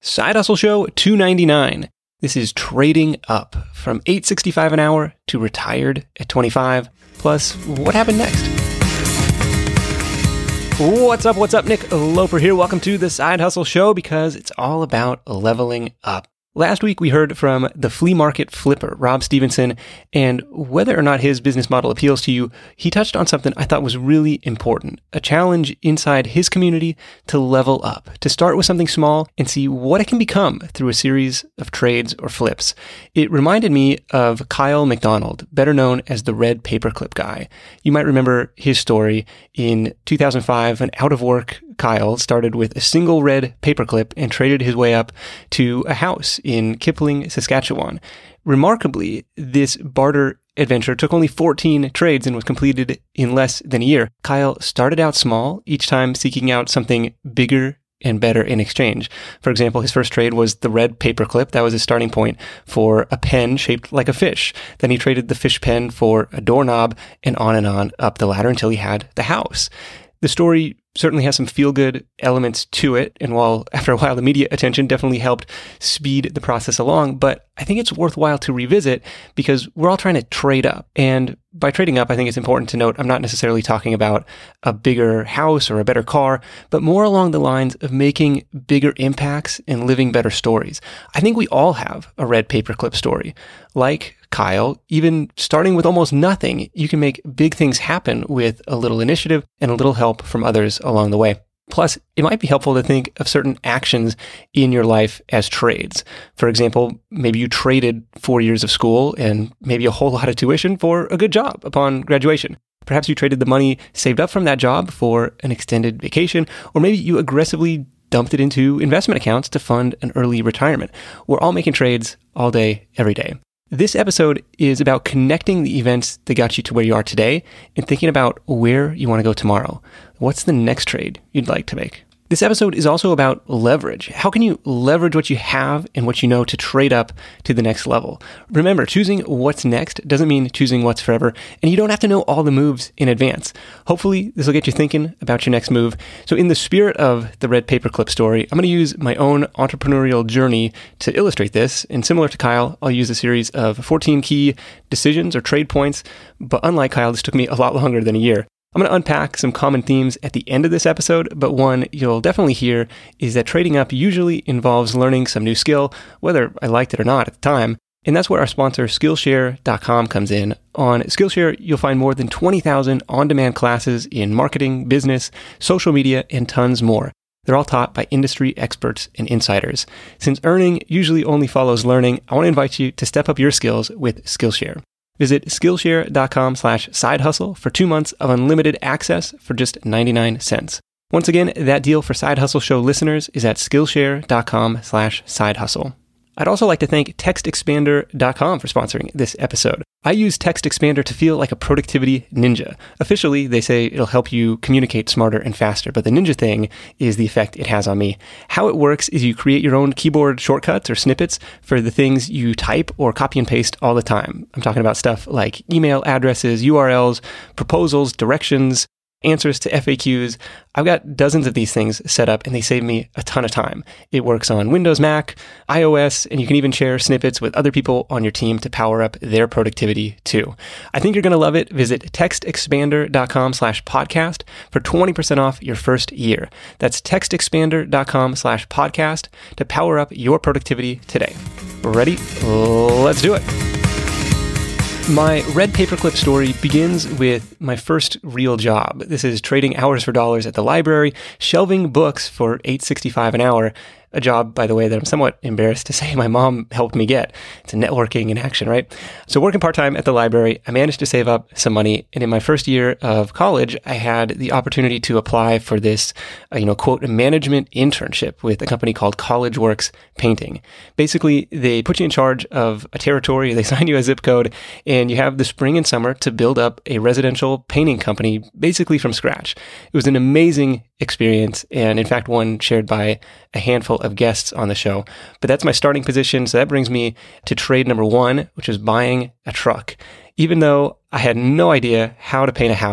Side Hustle Show 299. This is trading up from $8.65 an hour to retired at 25. Plus, what happened next? What's up? Nick Loper here. Welcome to the Side Hustle Show because it's all about leveling up. Last week, we heard from the flea market flipper, Rob Stevenson, and whether or not his business model appeals to you, he touched on something I thought was really important, a challenge inside his community to level up, to start with something small and see what it can become through a series of trades or flips. It reminded me of Kyle McDonald, better known as the red paperclip guy. You might remember his story. In 2005, an out-of-work Kyle started with a single red paperclip and traded his way up to a house in Kipling, Saskatchewan. Remarkably, this barter adventure took only 14 trades and was completed in less than a year. Kyle started out small, each time seeking out something bigger and better in exchange. For example, his first trade was the red paperclip. That was his starting point for a pen shaped like a fish. Then he traded the fish pen for a doorknob and on up the ladder until he had the house. The story certainly has some feel-good elements to it, and after a while, the media attention definitely helped speed the process along, but I think it's worthwhile to revisit because we're all trying to trade up. And by trading up, I think it's important to note I'm not necessarily talking about a bigger house or a better car, but more along the lines of making bigger impacts and living better stories. I think we all have a red paperclip story. Like Kyle, even starting with almost nothing, you can make big things happen with a little initiative and a little help from others along the way. Plus, it might be helpful to think of certain actions in your life as trades. For example, maybe you traded 4 years of school and maybe a whole lot of tuition for a good job upon graduation. Perhaps you traded the money saved up from that job for an extended vacation, or maybe you aggressively dumped it into investment accounts to fund an early retirement. We're all making trades all day, every day. This episode is about connecting the events that got you to where you are today and thinking about where you want to go tomorrow. What's the next trade you'd like to make? This episode is also about leverage. How can you leverage what you have and what you know to trade up to the next level? Remember, choosing what's next doesn't mean choosing what's forever, and you don't have to know all the moves in advance. Hopefully, this will get you thinking about your next move. So in the spirit of the red paperclip story, I'm going to use my own entrepreneurial journey to illustrate this. And similar to Kyle, I'll use a series of 14 key decisions or trade points. But unlike Kyle, this took me a lot longer than a year. I'm going to unpack some common themes at the end of this episode, but one you'll definitely hear is that trading up usually involves learning some new skill, whether I liked it or not at the time. And that's where our sponsor, Skillshare.com, comes in. On Skillshare, you'll find more than 20,000 on-demand classes in marketing, business, social media, and tons more. They're all taught by industry experts and insiders. Since earning usually only follows learning, I want to invite you to step up your skills with Skillshare. Visit Skillshare.com/sidehustle for 2 months of unlimited access for just 99 cents. Once again, that deal for Side Hustle Show listeners is at Skillshare.com/sidehustle. I'd also like to thank TextExpander.com for sponsoring this episode. I use TextExpander to feel like a productivity ninja. Officially, they say it'll help you communicate smarter and faster, but the ninja thing is the effect it has on me. How it works is you create your own keyboard shortcuts or snippets for the things you type or copy and paste all the time. I'm talking about stuff like email addresses, URLs, proposals, directions, answers to FAQs. I've got dozens of these things set up and they save me a ton of time. It works on Windows, Mac, iOS, and you can even share snippets with other people on your team to power up their productivity too. I think you're going to love it. Visit textexpander.com/podcast for 20% off your first year. That's textexpander.com/podcast to power up your productivity today. Ready? Let's do it. My red paperclip story begins with my first real job. This is trading hours for dollars at the library, shelving books for $8.65 an hour. A job, by the way, that I'm somewhat embarrassed to say my mom helped me get. It's a networking in action, right? So working part-time at the library, I managed to save up some money. And in my first year of college, I had the opportunity to apply for this, quote, management internship with a company called College Works Painting. Basically, they put you in charge of a territory, they assign you a zip code, and you have the spring and summer to build up a residential painting company, basically from scratch. It was an amazing experience, and in fact, one shared by a handful of guests on the show. But that's my starting position, so that brings me to trade number one, which is buying a truck. Even though I had no idea how to paint a house,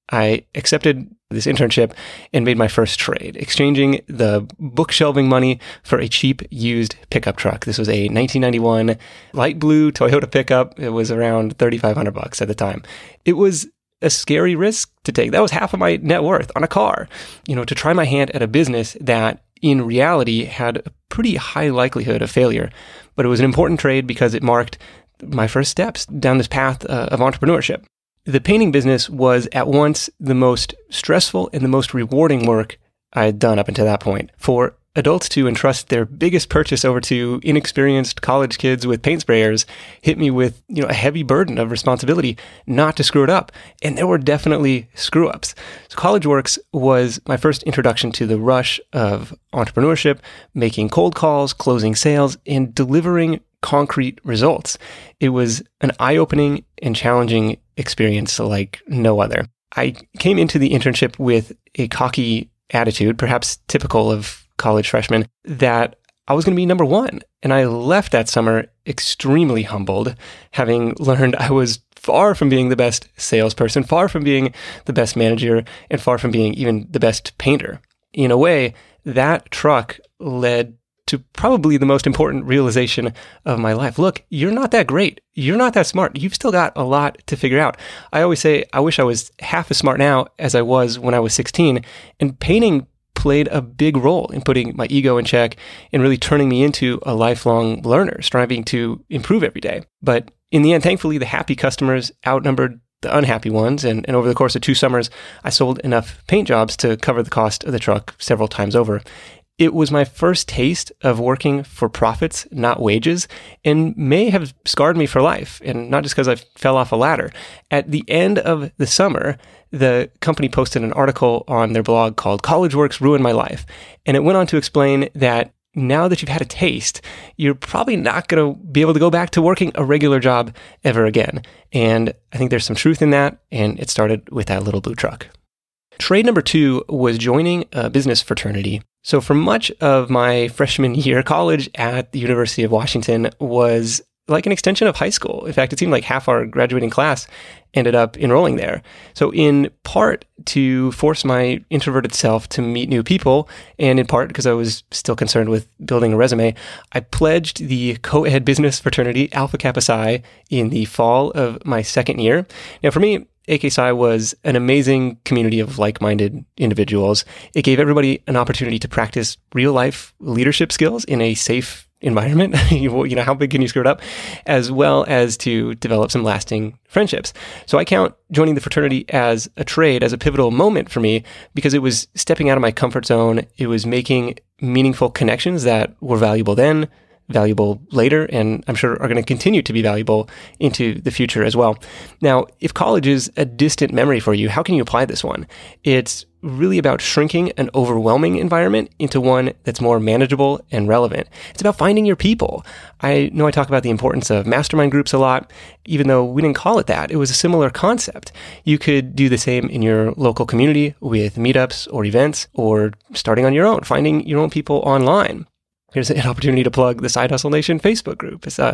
I accepted this internship and made my first trade, exchanging the bookshelving money for a cheap used pickup truck. This was a 1991 light blue Toyota pickup. It was around $3,500 at the time. It was a scary risk to take. That was half of my net worth on a car, to try my hand at a business that in reality had a pretty high likelihood of failure. But it was an important trade because it marked my first steps down this path of entrepreneurship. The painting business was at once the most stressful and the most rewarding work I had done up until that point. For adults to entrust their biggest purchase over to inexperienced college kids with paint sprayers hit me with, a heavy burden of responsibility not to screw it up. And there were definitely screw ups. So College Works was my first introduction to the rush of entrepreneurship, making cold calls, closing sales, and delivering concrete results. It was an eye-opening and challenging experience like no other. I came into the internship with a cocky attitude, perhaps typical of college freshmen, that I was going to be number one. And I left that summer extremely humbled, having learned I was far from being the best salesperson, far from being the best manager, and far from being even the best painter. In a way, that truck led to probably the most important realization of my life. Look, you're not that great. You're not that smart. You've still got a lot to figure out. I always say, I wish I was half as smart now as I was when I was 16. And painting played a big role in putting my ego in check and really turning me into a lifelong learner, striving to improve every day. But in the end, thankfully, the happy customers outnumbered the unhappy ones. And over the course of 2 summers, I sold enough paint jobs to cover the cost of the truck several times over. It was my first taste of working for profits, not wages, and may have scarred me for life, and not just because I fell off a ladder. At the end of the summer, the company posted an article on their blog called College Works Ruined My Life, and it went on to explain that now that you've had a taste, you're probably not going to be able to go back to working a regular job ever again. And I think there's some truth in that, and it started with that little blue truck. Trade number 2 was joining a business fraternity. So for much of my freshman year, college at the University of Washington was like an extension of high school. In fact, it seemed like half our graduating class ended up enrolling there. So in part to force my introverted self to meet new people, and in part because I was still concerned with building a resume, I pledged the co-ed business fraternity Alpha Kappa Psi in the fall of my second year. Now for me, AK Psi was an amazing community of like-minded individuals. It gave everybody an opportunity to practice real-life leadership skills in a safe environment. How big can you screw it up? As well as to develop some lasting friendships. So I count joining the fraternity as a trade, as a pivotal moment for me, because it was stepping out of my comfort zone. It was making meaningful connections that were valuable then, valuable later, and I'm sure are going to continue to be valuable into the future as well. Now, if college is a distant memory for you, how can you apply this one? It's really about shrinking an overwhelming environment into one that's more manageable and relevant. It's about finding your people. I know I talk about the importance of mastermind groups a lot, even though we didn't call it that. It was a similar concept. You could do the same in your local community with meetups or events, or starting on your own, finding your own people online. Here's an opportunity to plug the Side Hustle Nation Facebook group. It's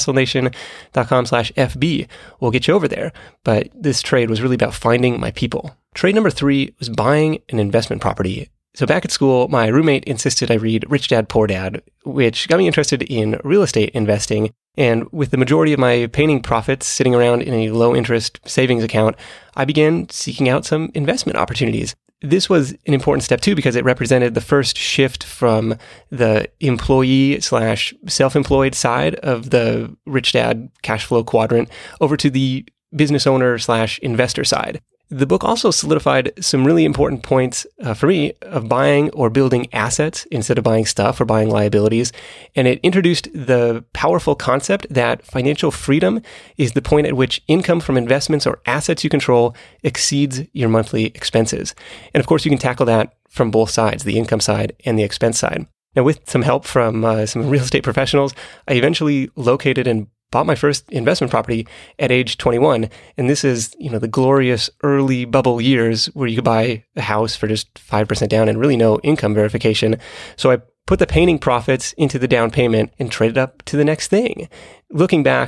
sidehustlenation.com/FB. We'll get you over there. But this trade was really about finding my people. Trade number 3 was buying an investment property. So back at school, my roommate insisted I read Rich Dad, Poor Dad, which got me interested in real estate investing. And with the majority of my painting profits sitting around in a low-interest savings account, I began seeking out some investment opportunities. This was an important step too, because it represented the first shift from the employee/self-employed side of the Rich Dad cash flow quadrant over to the business owner/investor side. The book also solidified some really important points for me of buying or building assets instead of buying stuff or buying liabilities. And it introduced the powerful concept that financial freedom is the point at which income from investments or assets you control exceeds your monthly expenses. And of course, you can tackle that from both sides, the income side and the expense side. Now, with some help from some real estate professionals, I eventually located and bought my first investment property at age 21. And this is, the glorious early bubble years where you could buy a house for just 5% down and really no income verification. So I put the painting profits into the down payment and traded up to the next thing. Looking back,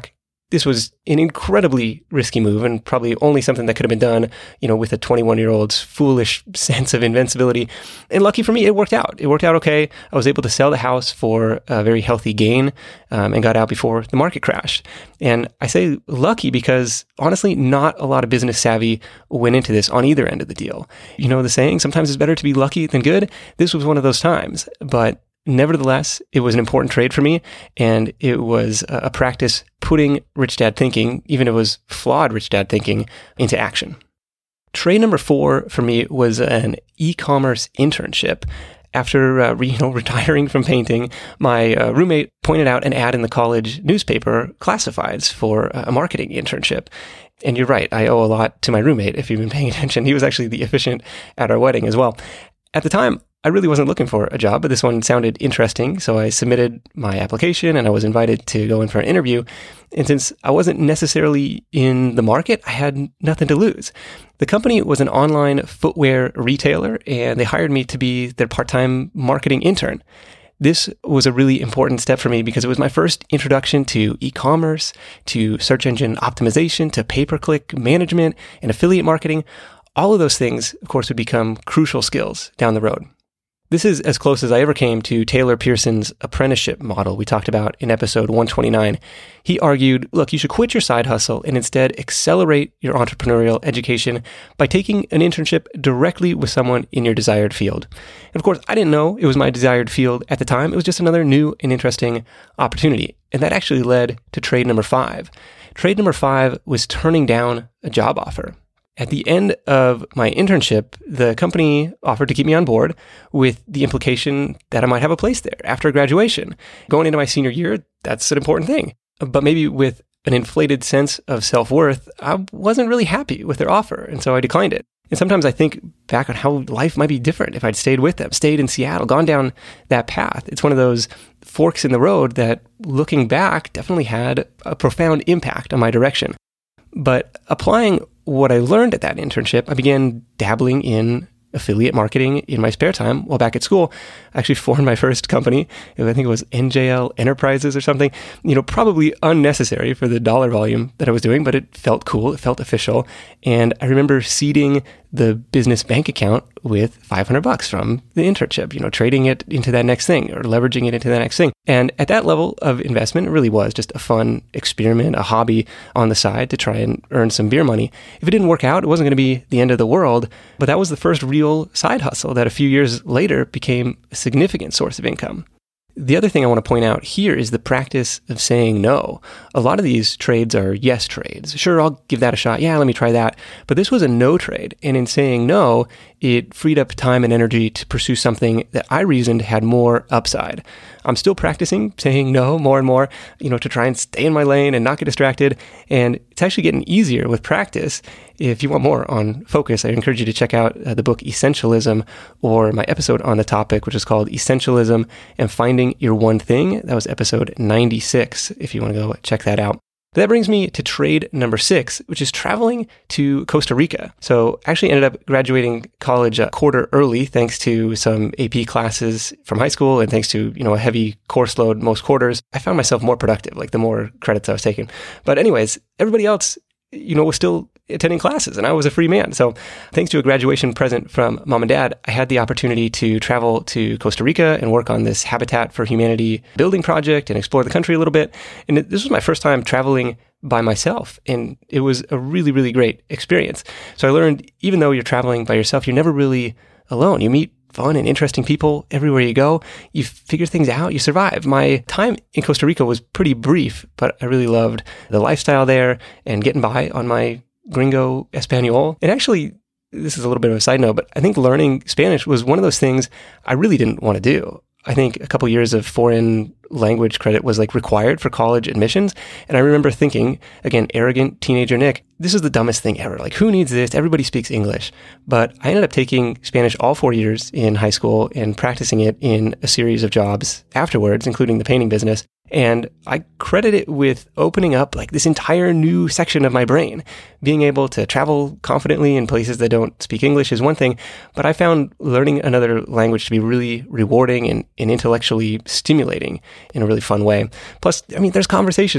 This was an incredibly risky move and probably only something that could have been done, with a 21-year-old's foolish sense of invincibility. And lucky for me, it worked out. It worked out okay. I was able to sell the house for a very healthy gain and got out before the market crashed. And I say lucky because honestly, not a lot of business savvy went into this on either end of the deal. You know the saying, sometimes it's better to be lucky than good. This was one of those times, but nevertheless, it was an important trade for me, and it was a practice putting Rich Dad thinking, even if it was flawed Rich Dad thinking, into action. Trade number 4 for me was an e-commerce internship. After retiring from painting, my roommate pointed out an ad in the college newspaper classifieds for a marketing internship. And you're right, I owe a lot to my roommate if you've been paying attention. He was actually the officiant at our wedding as well. At the time, I really wasn't looking for a job, but this one sounded interesting, so I submitted my application and I was invited to go in for an interview. And since I wasn't necessarily in the market, I had nothing to lose. The company was an online footwear retailer, and they hired me to be their part-time marketing intern. This was a really important step for me because it was my first introduction to e-commerce, to search engine optimization, to pay-per-click management, and affiliate marketing. All of those things, of course, would become crucial skills down the road. This is as close as I ever came to Taylor Pearson's apprenticeship model we talked about in episode 129. He argued, look, you should quit your side hustle and instead accelerate your entrepreneurial education by taking an internship directly with someone in your desired field. And of course, I didn't know it was my desired field at the time. It was just another new and interesting opportunity. And that actually led to trade number 5. Trade number 5 was turning down a job offer. At the end of my internship, the company offered to keep me on board with the implication that I might have a place there after graduation. Going into my senior year, that's an important thing. But maybe with an inflated sense of self-worth, I wasn't really happy with their offer, and so I declined it. And sometimes I think back on how life might be different if I'd stayed with them, stayed in Seattle, gone down that path. It's one of those forks in the road that, looking back, definitely had a profound impact on my direction. But applying what I learned at that internship, I began dabbling in affiliate marketing in my spare time while back at school. I actually formed my first company. I think it was NJL Enterprises or something, probably unnecessary for the dollar volume that I was doing, but it felt cool. It felt official. And I remember seeding the business bank account with $500 from the internship, trading it into that next thing or leveraging it into that next thing. And at that level of investment, it really was just a fun experiment, a hobby on the side to try and earn some beer money. If it didn't work out, it wasn't going to be the end of the world, but that was the first real side hustle that a few years later became a significant source of income. The other thing I want to point out here is the practice of saying no. A lot of these trades are yes trades. Sure, I'll give that a shot. Yeah, let me try that. But this was a no trade. And in saying no, it freed up time and energy to pursue something that I reasoned had more upside. I'm still practicing saying no more and more, to try and stay in my lane and not get distracted. And it's actually getting easier with practice. If you want more on focus, I encourage you to check out the book Essentialism or my episode on the topic, which is called Essentialism and Finding Your One Thing. That was episode 96, if you want to go check that out. But that brings me to trade number 6, which is traveling to Costa Rica. So I actually ended up graduating college a quarter early thanks to some AP classes from high school and thanks to, a heavy course load most quarters. I found myself more productive, like the more credits I was taking. But anyways, everybody else, was still attending classes and I was a free man. So thanks to a graduation present from mom and dad, I had the opportunity to travel to Costa Rica and work on this Habitat for Humanity building project and explore the country a little bit. And this was my first time traveling by myself. And it was a really, really great experience. So I learned, even though you're traveling by yourself, you're never really alone. You meet fun and interesting people everywhere you go. You figure things out, you survive. My time in Costa Rica was pretty brief, but I really loved the lifestyle there and getting by on my Gringo Espanol. And actually, this is a little bit of a side note, but I think learning Spanish was one of those things I really didn't want to do. I think a couple years of foreign language credit was required for college admissions. And I remember thinking, again, arrogant teenager Nick, this is the dumbest thing ever. Who needs this? Everybody speaks English. But I ended up taking Spanish all 4 years in high school and practicing it in a series of jobs afterwards, including the painting business. And I credit it with opening up this entire new section of my brain. Being able to travel confidently in places that don't speak English is one thing, but I found learning another language to be really rewarding and intellectually stimulating in a really fun way. Plus, there's conversations with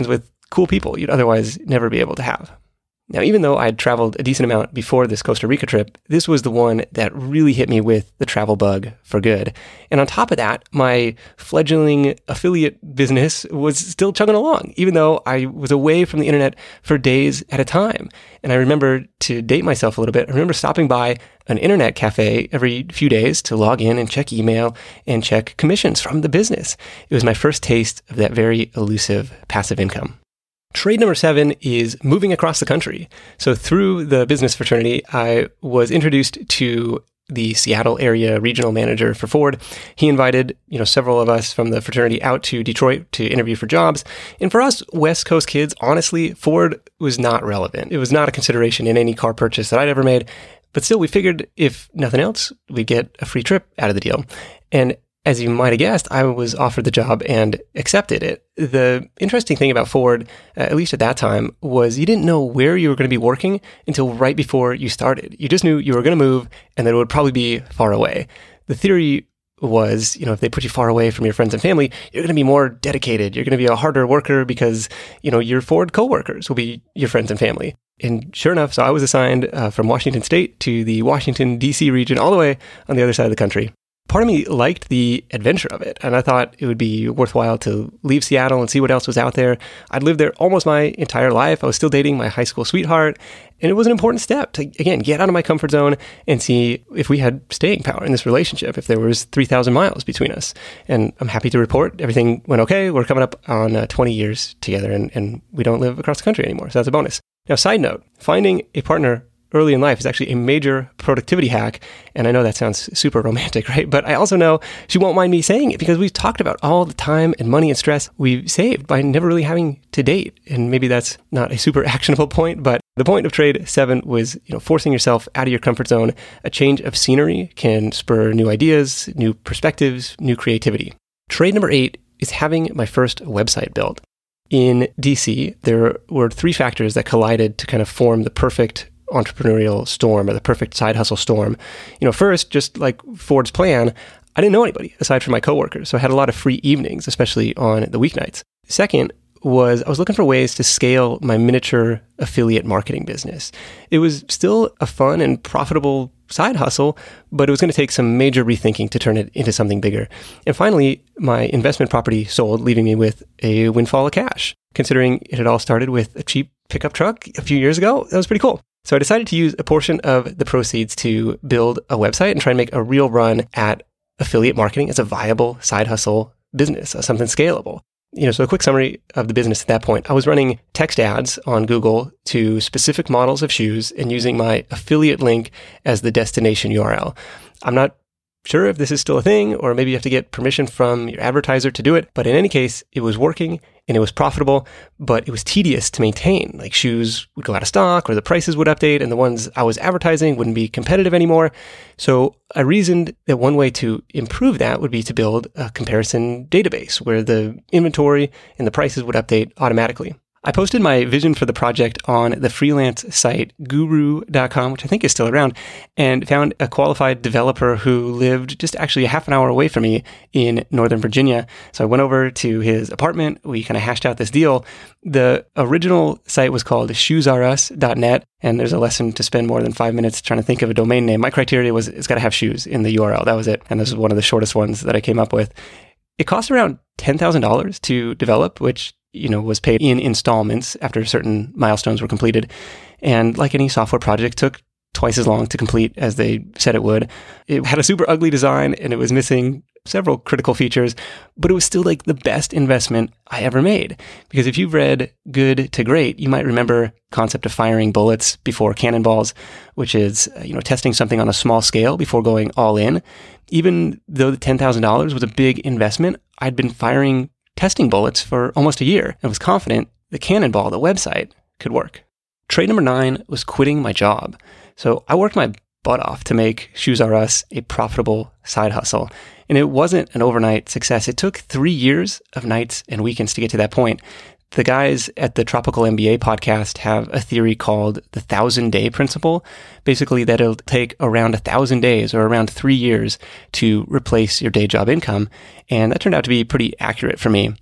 cool people you'd otherwise never be able to have. Now, even though I had traveled a decent amount before this Costa Rica trip, this was the one that really hit me with the travel bug for good. And on top of that, my fledgling affiliate business was still chugging along, even though I was away from the internet for days at a time. And I remember, to date myself a little bit, I remember stopping by an internet cafe every few days to log in and check email and check commissions from the business. It was my first taste of that very elusive passive income. Trade number 7 is moving across the country. So through the business fraternity, I was introduced to the Seattle area regional manager for Ford. He invited, several of us from the fraternity out to Detroit to interview for jobs. And for us West Coast kids, honestly, Ford was not relevant. It was not a consideration in any car purchase that I'd ever made. But still, we figured if nothing else, we'd get a free trip out of the deal. And as you might have guessed, I was offered the job and accepted it. The interesting thing about Ford, at least at that time, was you didn't know where you were going to be working until right before you started. You just knew you were going to move and that it would probably be far away. The theory was, if they put you far away from your friends and family, you're going to be more dedicated. You're going to be a harder worker because, your Ford coworkers will be your friends and family. And sure enough, so I was assigned from Washington State to the Washington, D.C. region, all the way on the other side of the country. Part of me liked the adventure of it, and I thought it would be worthwhile to leave Seattle and see what else was out there. I'd lived there almost my entire life. I was still dating my high school sweetheart, and it was an important step to, again, get out of my comfort zone and see if we had staying power in this relationship, if there was 3,000 miles between us. And I'm happy to report everything went okay. We're coming up on 20 years together, and we don't live across the country anymore, so that's a bonus. Now, side note, finding a partner early in life is actually a major productivity hack. And I know that sounds super romantic, right? But I also know she won't mind me saying it because we've talked about all the time and money and stress we've saved by never really having to date. And maybe that's not a super actionable point, but the point of trade 7 was, forcing yourself out of your comfort zone. A change of scenery can spur new ideas, new perspectives, new creativity. Trade number 8 is having my first website built. In DC, there were 3 factors that collided to kind of form the perfect entrepreneurial storm or the perfect side hustle storm. First, just like Ford's plan, I didn't know anybody aside from my coworkers. So I had a lot of free evenings, especially on the weeknights. Second was I was looking for ways to scale my miniature affiliate marketing business. It was still a fun and profitable side hustle, but it was going to take some major rethinking to turn it into something bigger. And finally, my investment property sold, leaving me with a windfall of cash. Considering it had all started with a cheap pickup truck a few years ago, that was pretty cool. So I decided to use a portion of the proceeds to build a website and try and make a real run at affiliate marketing as a viable side hustle business, something scalable. So a quick summary of the business at that point. I was running text ads on Google to specific models of shoes and using my affiliate link as the destination URL. I'm not sure if this is still a thing, or maybe you have to get permission from your advertiser to do it. But in any case, it was working and it was profitable, but it was tedious to maintain. Like shoes would go out of stock or the prices would update and the ones I was advertising wouldn't be competitive anymore. So I reasoned that one way to improve that would be to build a comparison database where the inventory and the prices would update automatically. I posted my vision for the project on the freelance site guru.com, which I think is still around, and found a qualified developer who lived just actually a half an hour away from me in Northern Virginia. So I went over to his apartment. We kind of hashed out this deal. The original site was called shoesareus.net, and there's a lesson to spend more than 5 minutes trying to think of a domain name. My criteria was it's got to have shoes in the URL. That was it. And this is one of the shortest ones that I came up with. It cost around $10,000 to develop, which was paid in installments after certain milestones were completed. And like any software project, took twice as long to complete as they said it would. It had a super ugly design and it was missing several critical features, but it was still like the best investment I ever made. Because if you've read Good to Great, you might remember the concept of firing bullets before cannonballs, which is, testing something on a small scale before going all in. Even though the $10,000 was a big investment, I'd been firing testing bullets for almost a year and was confident the Cannonball, the website, could work. Trade number 9 was quitting my job. So I worked my butt off to make Shoes R Us a profitable side hustle. And it wasn't an overnight success. It took 3 years of nights and weekends to get to that point. The guys at the Tropical MBA podcast have a theory called the 1,000-day principle. Basically, that it'll take around 1,000 days or around 3 years to replace your day job income. And that turned out to be pretty accurate for me.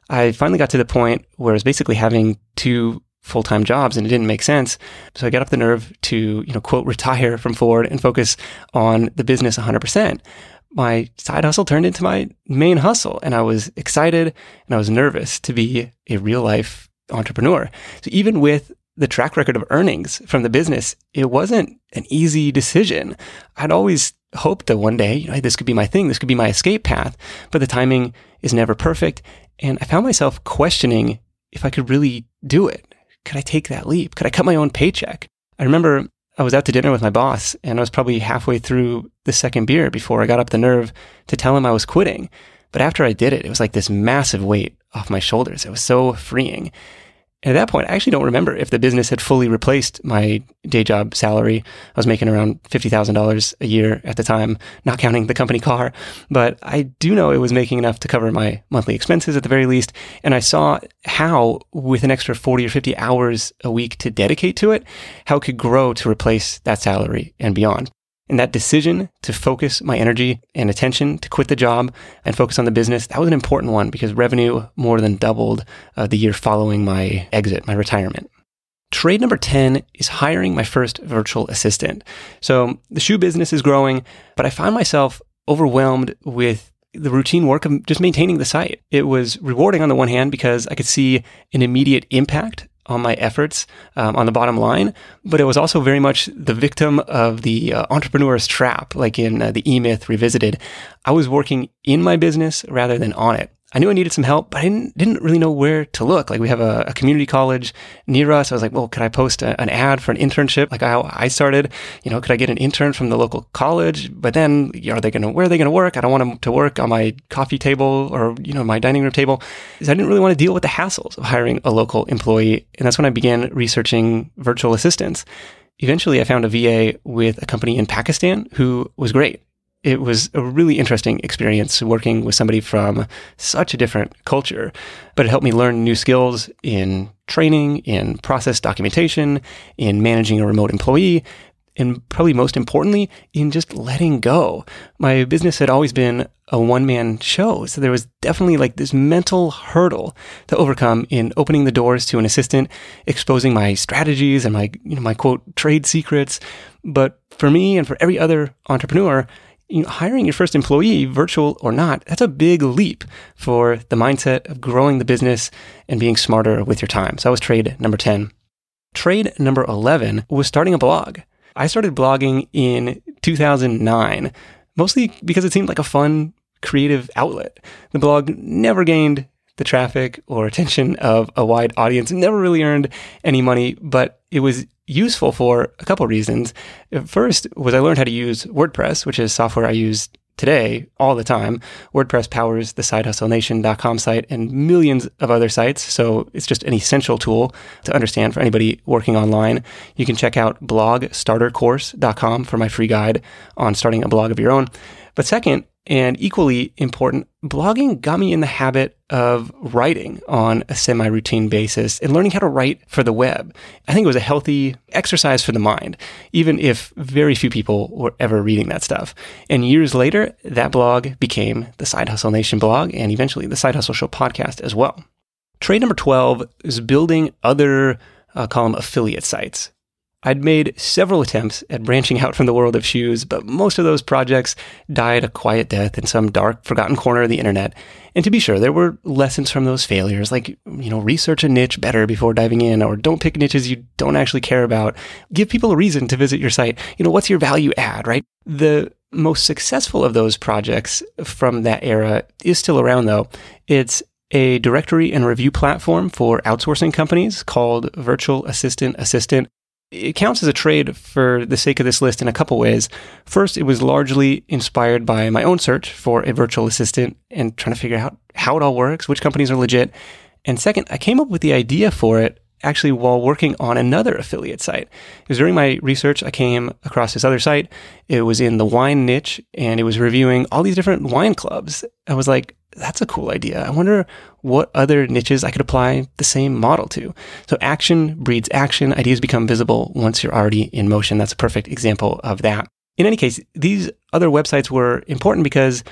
I finally got to the point where I was basically having two full-time jobs and it didn't make sense. So I got up the nerve to, quote, retire from Ford and focus on the business 100%. My side hustle turned into my main hustle, and I was excited and I was nervous to be a real life entrepreneur. So even with the track record of earnings from the business, it wasn't an easy decision. I'd always hoped that one day, this could be my thing, this could be my escape path, but the timing is never perfect. And I found myself questioning if I could really do it. Could I take that leap? Could I cut my own paycheck? I remember I was out to dinner with my boss, and I was probably halfway through the second beer before I got up the nerve to tell him I was quitting. But after I did it, it was like this massive weight off my shoulders. It was so freeing. And at that point, I actually don't remember if the business had fully replaced my day job salary. I was making around $50,000 a year at the time, not counting the company car. But I do know it was making enough to cover my monthly expenses at the very least. And I saw how, with an extra 40 or 50 hours a week to dedicate to it, how it could grow to replace that salary and beyond. And that decision to focus my energy and attention to quit the job and focus on the business, that was an important one because revenue more than doubled the year following my exit, my retirement. Trade number 10 is hiring my first virtual assistant. So the shoe business is growing, but I found myself overwhelmed with the routine work of just maintaining the site. It was rewarding on the one hand because I could see an immediate impact on my efforts on the bottom line, but it was also very much the victim of the entrepreneur's trap, like in the E-Myth Revisited. I was working in my business rather than on it. I knew I needed some help, but I didn't really know where to look. Like we have a community college near us. I was like, well, could I post an ad for an internship? Like how I started, could I get an intern from the local college? But then, where are they going to work? I don't want them to work on my coffee table or, my dining room table. So I didn't really want to deal with the hassles of hiring a local employee. And that's when I began researching virtual assistants. Eventually, I found a VA with a company in Pakistan who was great. It was a really interesting experience working with somebody from such a different culture, but it helped me learn new skills in training, in process documentation, in managing a remote employee, and probably most importantly, in just letting go. My business had always been a one-man show, so there was definitely like this mental hurdle to overcome in opening the doors to an assistant, exposing my strategies and my quote, trade secrets. But for me and for every other entrepreneur, hiring your first employee, virtual or not, that's a big leap for the mindset of growing the business and being smarter with your time. So that was trade number 10. Trade number 11 was starting a blog. I started blogging in 2009, mostly because it seemed like a fun, creative outlet. The blog never gained the traffic or attention of a wide audience, never really earned any money, but it was useful for a couple of reasons. First was I learned how to use WordPress, which is software I use today all the time. WordPress powers the SideHustleNation.com site and millions of other sites, so it's just an essential tool to understand for anybody working online. You can check out blogstartercourse.com for my free guide on starting a blog of your own. But second, and equally important, blogging got me in the habit of writing on a semi-routine basis and learning how to write for the web. I think it was a healthy exercise for the mind, even if very few people were ever reading that stuff. And years later, that blog became the Side Hustle Nation blog and eventually the Side Hustle Show podcast as well. Trade number 12 is building other, call them affiliate sites. I'd made several attempts at branching out from the world of shoes, but most of those projects died a quiet death in some dark, forgotten corner of the internet. And to be sure, there were lessons from those failures, like, research a niche better before diving in, or don't pick niches you don't actually care about. Give people a reason to visit your site. What's your value add, right? The most successful of those projects from that era is still around, though. It's a directory and review platform for outsourcing companies called Virtual Assistant Assistant. It counts as a trade for the sake of this list in a couple ways. First, it was largely inspired by my own search for a virtual assistant and trying to figure out how it all works, which companies are legit. And second, I came up with the idea for it actually while working on another affiliate site. It was during my research, I came across this other site. It was in the wine niche and it was reviewing all these different wine clubs. I was like, that's a cool idea. I wonder what other niches I could apply the same model to. So action breeds action. Ideas become visible once you're already in motion. That's a perfect example of that. In any case, these other websites were important because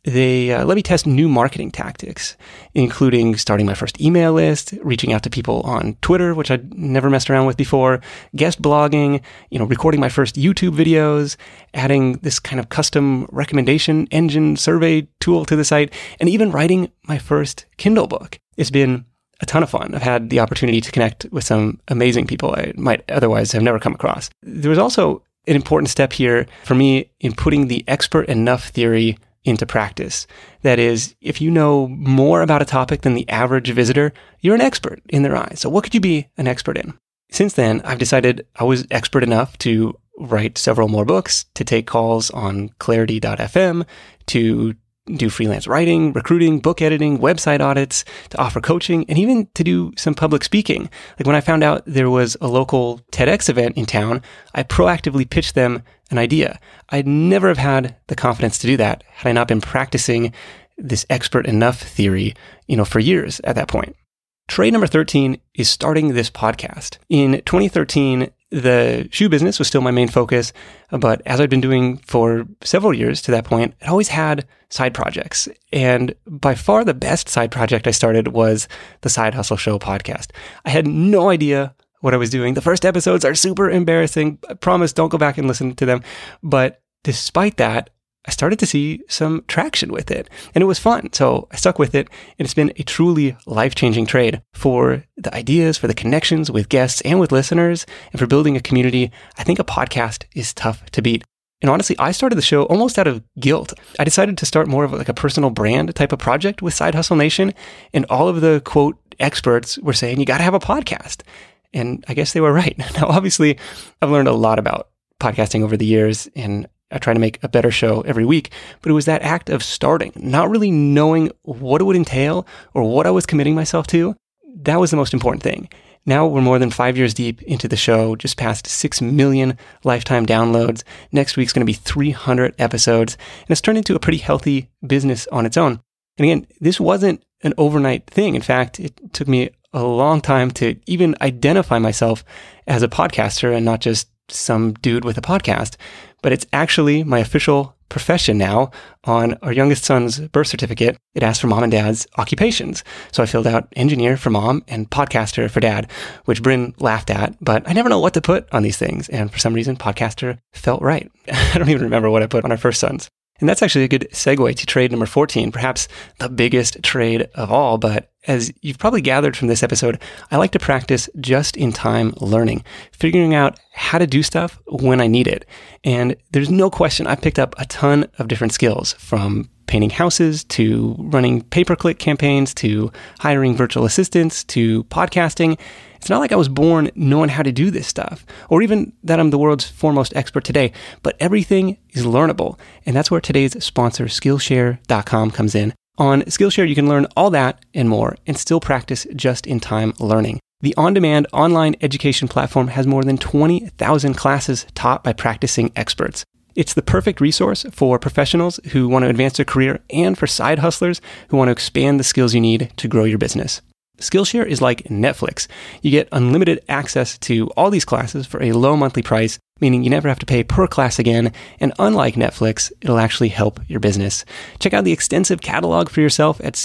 they let me test new marketing tactics, including starting my first email list, reaching out to people on Twitter, which I'd never messed around with before, guest blogging, recording my first YouTube videos, adding this kind of custom recommendation engine survey tool to the site, and even writing my first Kindle book. It's been a ton of fun. I've had the opportunity to connect with some amazing people I might otherwise have never come across. There was also an important step here for me in putting the expert enough theory into practice. That is, if you know more about a topic than the average visitor, you're an expert in their eyes. So what could you be an expert in? Since then, I've decided I was expert enough to write several more books, to take calls on Clarity.fm, to do freelance writing, recruiting, book editing, website audits, to offer coaching, and even to do some public speaking. Like when I found out there was a local TEDx event in town, I proactively pitched them an idea. I'd never have had the confidence to do that had I not been practicing this expert enough theory, for years at that point. Trade number 13 is starting this podcast. In 2013, the shoe business was still my main focus, but as I'd been doing for several years to that point, I always had side projects. And by far the best side project I started was the Side Hustle Show podcast. I had no idea what I was doing. The first episodes are super embarrassing. I promise, don't go back and listen to them. But despite that, I started to see some traction with it, and it was fun. So I stuck with it, and it's been a truly life-changing trade for the ideas, for the connections with guests and with listeners, and for building a community. I think a podcast is tough to beat. And honestly, I started the show almost out of guilt. I decided to start more of like a personal brand type of project with Side Hustle Nation, and all of the quote experts were saying, you got to have a podcast. And I guess they were right. Now, obviously, I've learned a lot about podcasting over the years, and I try to make a better show every week, but it was that act of starting, not really knowing what it would entail or what I was committing myself to. That was the most important thing. Now we're more than 5 years deep into the show, just past 6 million lifetime downloads. Next week's going to be 300 episodes, and it's turned into a pretty healthy business on its own. And again, this wasn't an overnight thing. In fact, it took me a long time to even identify myself as a podcaster and not just some dude with a podcast. But it's actually my official profession now. On our youngest son's birth certificate, it asked for mom and dad's occupations. So I filled out engineer for mom and podcaster for dad, which Bryn laughed at, but I never know what to put on these things. And for some reason, podcaster felt right. I don't even remember what I put on our first sons. And that's actually a good segue to trade number 14, perhaps the biggest trade of all. But as you've probably gathered from this episode, I like to practice just-in-time learning, figuring out how to do stuff when I need it. And there's no question I've picked up a ton of different skills, from painting houses to running pay-per-click campaigns to hiring virtual assistants to podcasting. It's not like I was born knowing how to do this stuff, or even that I'm the world's foremost expert today, but everything is learnable. And that's where today's sponsor, Skillshare.com, comes in. On Skillshare, you can learn all that and more and still practice just-in-time learning. The on-demand online education platform has more than 20,000 classes taught by practicing experts. It's the perfect resource for professionals who want to advance their career and for side hustlers who want to expand the skills you need to grow your business. Skillshare is like Netflix. You get unlimited access to all these classes for a low monthly price, meaning you never have to pay per class again. And unlike Netflix, it'll actually help your business. Check out the extensive catalog for yourself at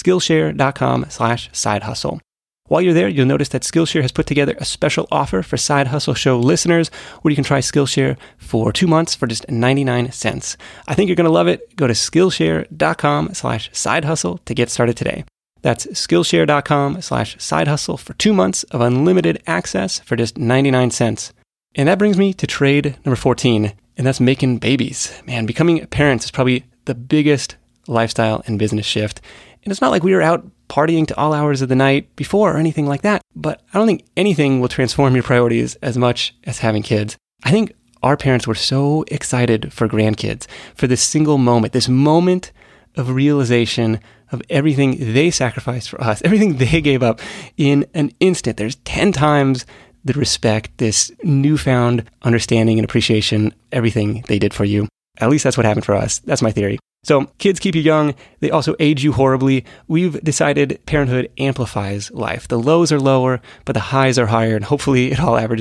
Skillshare.com/sidehustle. While you're there, you'll notice that Skillshare has put together a special offer for Side Hustle Show listeners, where you can try Skillshare for 2 months for just 99 cents. I think you're going to love it. Go to Skillshare.com/sidehustle to get started today. That's Skillshare.com/sidehustle for 2 months of unlimited access for just 99 cents. And that brings me to trade number 14, and that's making babies. Man, becoming a parent is probably the biggest lifestyle and business shift. And it's not like we were out partying to all hours of the night before or anything like that, but I don't think anything will transform your priorities as much as having kids. I think our parents were so excited for grandkids, for this single moment, this moment of realization of everything they sacrificed for us, everything they gave up in an instant. There's 10 times the respect, this newfound understanding and appreciation, everything they did for you. At least that's what happened for us. That's my theory. So kids keep you young. They also age you horribly. We've decided parenthood amplifies life. The lows are lower, but the highs are higher, and hopefully it all averages out.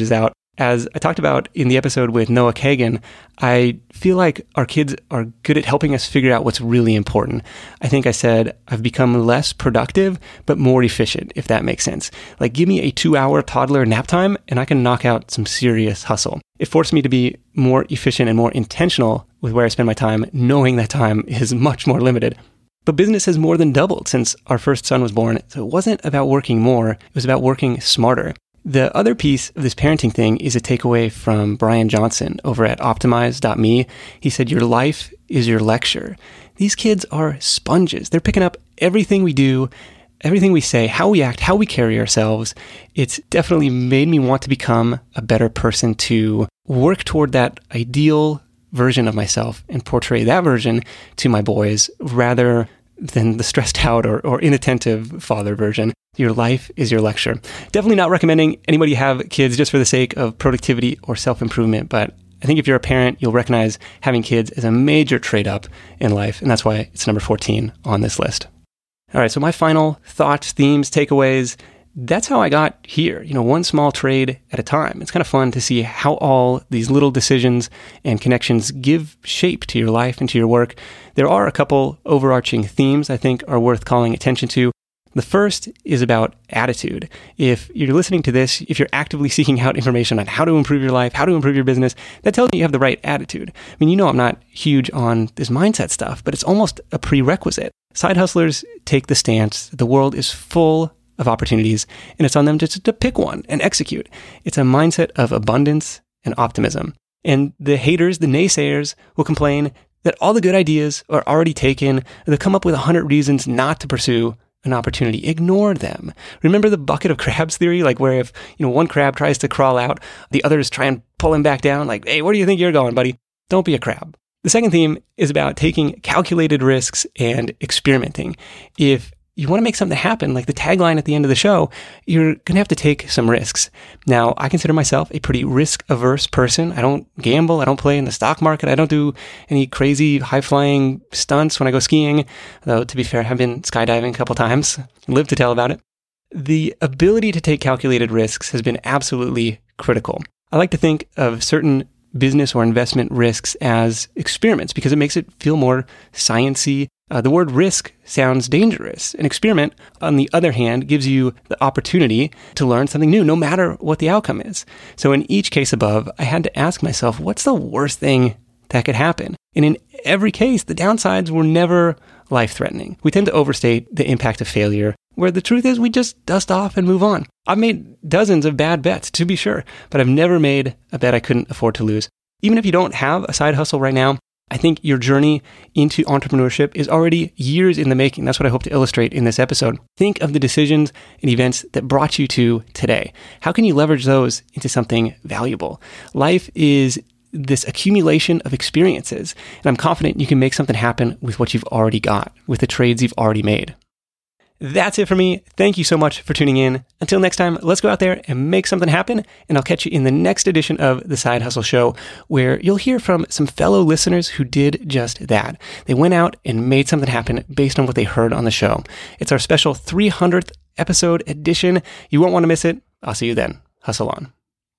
As I talked about in the episode with Noah Kagan, I feel like our kids are good at helping us figure out what's really important. I think I said I've become less productive, but more efficient, if that makes sense. Like, give me a 2-hour toddler nap time and I can knock out some serious hustle. It forced me to be more efficient and more intentional with where I spend my time, knowing that time is much more limited. But business has more than doubled since our first son was born, so it wasn't about working more, it was about working smarter. The other piece of this parenting thing is a takeaway from Brian Johnson over at optimize.me. He said, your life is your lecture. These kids are sponges. They're picking up everything we do, everything we say, how we act, how we carry ourselves. It's definitely made me want to become a better person, to work toward that ideal version of myself and portray that version to my boys rather than the stressed out or inattentive father version. Your life is your lecture. Definitely not recommending anybody have kids just for the sake of productivity or self-improvement, but I think if you're a parent, you'll recognize having kids as a major trade-up in life, and that's why it's number 14 on this list. All right, so my final thoughts, themes, takeaways, that's how I got here, one small trade at a time. It's kind of fun to see how all these little decisions and connections give shape to your life and to your work. There are a couple overarching themes I think are worth calling attention to. The first is about attitude. If you're listening to this, if you're actively seeking out information on how to improve your life, how to improve your business, that tells me you have the right attitude. I mean, I'm not huge on this mindset stuff, but it's almost a prerequisite. Side hustlers take the stance that the world is full of opportunities, and it's on them just to pick one and execute. It's a mindset of abundance and optimism. And the haters, the naysayers, will complain that all the good ideas are already taken. They'll come up with 100 reasons not to pursue an opportunity. Ignore them. Remember the bucket of crabs theory? Like where if one crab tries to crawl out, the others try and pull him back down. Like, hey, where do you think you're going, buddy? Don't be a crab. The second theme is about taking calculated risks and experimenting. If you want to make something happen, like the tagline at the end of the show, you're going to have to take some risks. Now, I consider myself a pretty risk-averse person. I don't gamble. I don't play in the stock market. I don't do any crazy high-flying stunts when I go skiing. Though, to be fair, I've been skydiving a couple times. Live to tell about it. The ability to take calculated risks has been absolutely critical. I like to think of certain business or investment risks as experiments because it makes it feel more science-y. The word risk sounds dangerous. An experiment, on the other hand, gives you the opportunity to learn something new, no matter what the outcome is. So in each case above, I had to ask myself, what's the worst thing that could happen? And in every case, the downsides were never life-threatening. We tend to overstate the impact of failure, where the truth is we just dust off and move on. I've made dozens of bad bets, to be sure, but I've never made a bet I couldn't afford to lose. Even if you don't have a side hustle right now, I think your journey into entrepreneurship is already years in the making. That's what I hope to illustrate in this episode. Think of the decisions and events that brought you to today. How can you leverage those into something valuable? Life is this accumulation of experiences, and I'm confident you can make something happen with what you've already got, with the trades you've already made. That's it for me. Thank you so much for tuning in. Until next time, let's go out there and make something happen. And I'll catch you in the next edition of The Side Hustle Show, where you'll hear from some fellow listeners who did just that. They went out and made something happen based on what they heard on the show. It's our special 300th episode edition. You won't want to miss it. I'll see you then. Hustle on.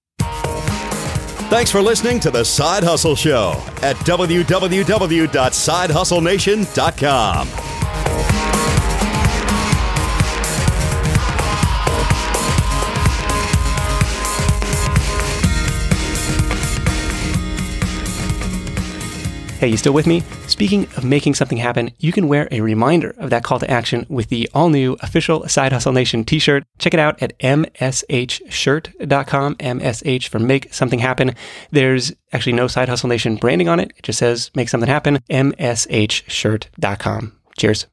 Thanks for listening to The Side Hustle Show at www.sidehustlenation.com. Hey, you still with me? Speaking of making something happen, you can wear a reminder of that call to action with the all-new official Side Hustle Nation t-shirt. Check it out at mshshirt.com, MSH for Make Something Happen. There's actually no Side Hustle Nation branding on it. It just says Make Something Happen, mshshirt.com. Cheers.